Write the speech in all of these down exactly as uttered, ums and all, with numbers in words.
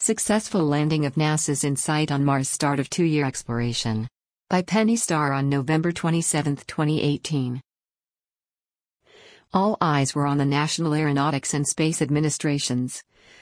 Successful landing of NASA's InSight on Mars, start of two-year exploration. By Penny Starr on November twenty-seventh, twenty eighteen. All eyes were on the National Aeronautics and Space Administration's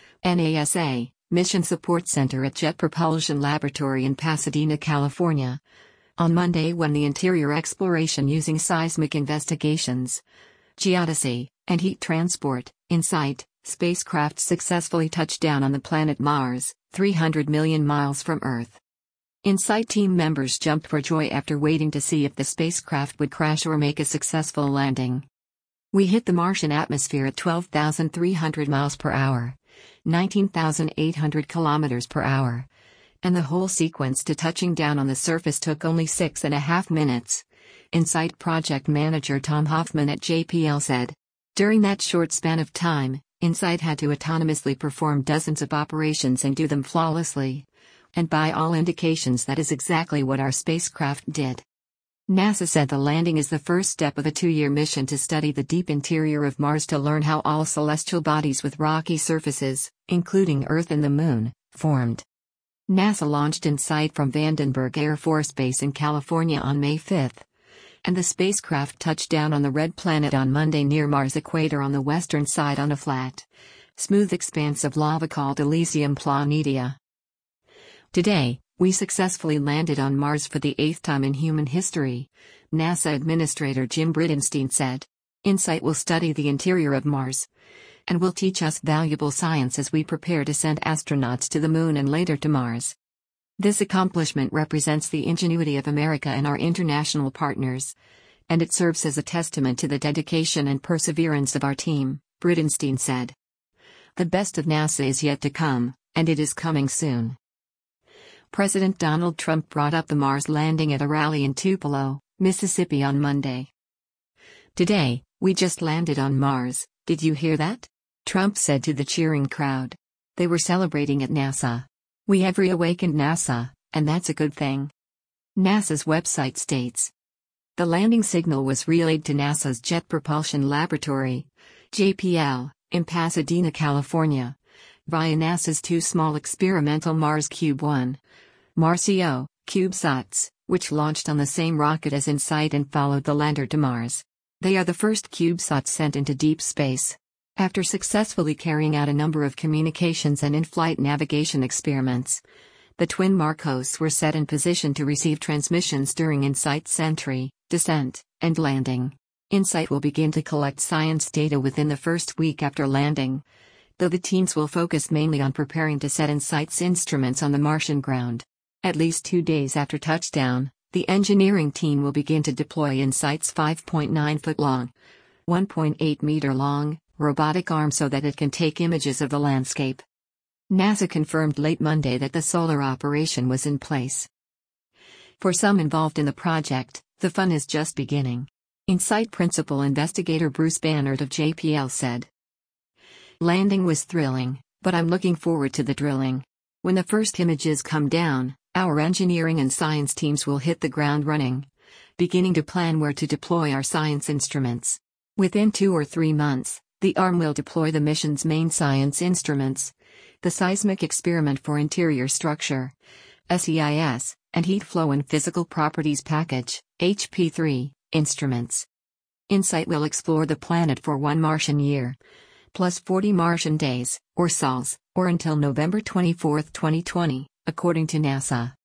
NASA Mission Support Center at Jet Propulsion Laboratory in Pasadena, California, on Monday when the interior exploration using seismic investigations, geodesy, and heat transport, InSight, spacecraft successfully touched down on the planet Mars, three hundred million miles from Earth. InSight team members jumped for joy after waiting to see if the spacecraft would crash or make a successful landing. We hit the Martian atmosphere at twelve thousand three hundred miles per hour, nineteen thousand eight hundred kilometers per hour, and the whole sequence to touching down on the surface took only six and a half minutes, InSight project manager Tom Hoffman at J P L said. During that short span of time, InSight had to autonomously perform dozens of operations and do them flawlessly. And by all indications, that is exactly what our spacecraft did. NASA said the landing is the first step of a two-year mission to study the deep interior of Mars to learn how all celestial bodies with rocky surfaces, including Earth and the Moon, formed. NASA launched InSight from Vandenberg Air Force Base in California on May fifth. And the spacecraft touched down on the Red Planet on Monday near Mars' equator on the western side on a flat, smooth expanse of lava called Elysium Planitia. Today, we successfully landed on Mars for the eighth time in human history, NASA Administrator Jim Bridenstine said. InSight will study the interior of Mars and will teach us valuable science as we prepare to send astronauts to the Moon and later to Mars. This accomplishment represents the ingenuity of America and our international partners, and it serves as a testament to the dedication and perseverance of our team, Bridenstine said. The best of NASA is yet to come, and it is coming soon. President Donald Trump brought up the Mars landing at a rally in Tupelo, Mississippi on Monday. Today, we just landed on Mars, did you hear that? Trump said to the cheering crowd. They were celebrating at NASA. We have reawakened NASA, and that's a good thing. NASA's website states. The landing signal was relayed to NASA's Jet Propulsion Laboratory, J P L, in Pasadena, California, via NASA's two small experimental Mars Cube one, Marcio, CubeSats, which launched on the same rocket as InSight and followed the lander to Mars. They are the first CubeSats sent into deep space. After successfully carrying out a number of communications and in-flight navigation experiments, the twin Marcos were set in position to receive transmissions during InSight's entry, descent, and landing. InSight will begin to collect science data within the first week after landing, though the teams will focus mainly on preparing to set InSight's instruments on the Martian ground. At least two days after touchdown, the engineering team will begin to deploy InSight's five point nine foot long, one point eight meter long, robotic arm so that it can take images of the landscape. NASA confirmed late Monday that the solar operation was in place. For some involved in the project, the fun is just beginning. InSight Principal Investigator Bruce Bannard of J P L said. Landing was thrilling, but I'm looking forward to the drilling. When the first images come down, our engineering and science teams will hit the ground running, beginning to plan where to deploy our science instruments. Within two or three months, the arm will deploy the mission's main science instruments, the Seismic Experiment for Interior Structure, S E I S, and Heat Flow and Physical Properties Package, H P three, instruments. InSight will explore the planet for one Martian year, plus forty Martian days, or S O Ls, or until November twenty-fourth, twenty twenty, according to NASA.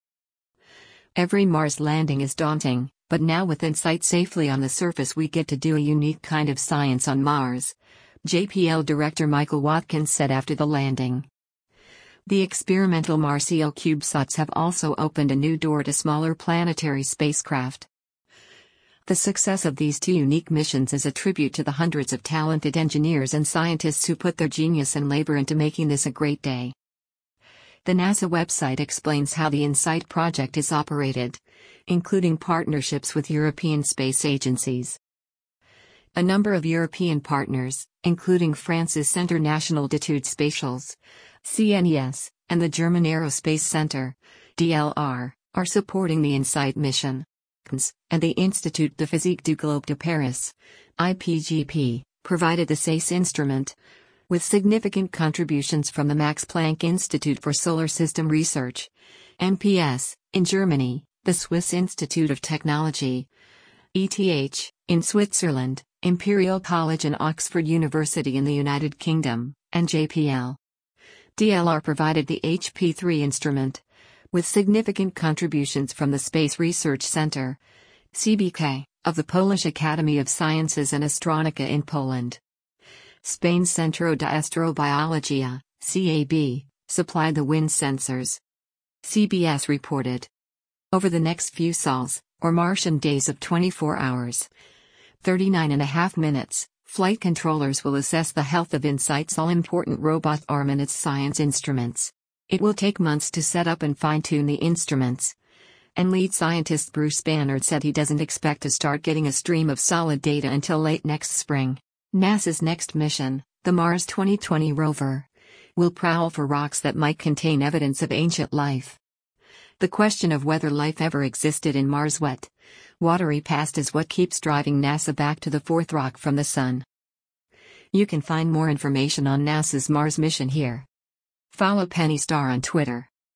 Every Mars landing is daunting, but now with InSight safely on the surface we get to do a unique kind of science on Mars, J P L Director Michael Watkins said after the landing. The experimental Marcio CubeSats have also opened a new door to smaller planetary spacecraft. The success of these two unique missions is a tribute to the hundreds of talented engineers and scientists who put their genius and labor into making this a great day. The NASA website explains how the InSight project is operated, including partnerships with European space agencies. A number of European partners, including France's Centre National d'études spatiales, C N E S, and the German Aerospace Center, D L R, are supporting the InSight mission. And the Institut de Physique du Globe de Paris, I P G P, provided the S A C E instrument, with significant contributions from the Max Planck Institute for Solar System Research, M P S, in Germany, the Swiss Institute of Technology, E T H, in Switzerland, Imperial College and Oxford University in the United Kingdom, and J P L. D L R provided the H P three instrument, with significant contributions from the Space Research Center, C B K, of the Polish Academy of Sciences and Astronica in Poland. Spain's Centro de Astrobiología, C A B, supplied the wind sensors. C B S reported. Over the next few sols, or Martian days of twenty-four hours, thirty-nine and a half minutes, flight controllers will assess the health of InSight's all-important robot arm and its science instruments. It will take months to set up and fine-tune the instruments. And lead scientist Bruce Bannard said he doesn't expect to start getting a stream of solid data until late next spring. NASA's next mission, the Mars twenty twenty rover, will prowl for rocks that might contain evidence of ancient life. The question of whether life ever existed in Mars' wet, watery past is what keeps driving NASA back to the fourth rock from the Sun. You can find more information on NASA's Mars mission here. Follow Penny Starr on Twitter.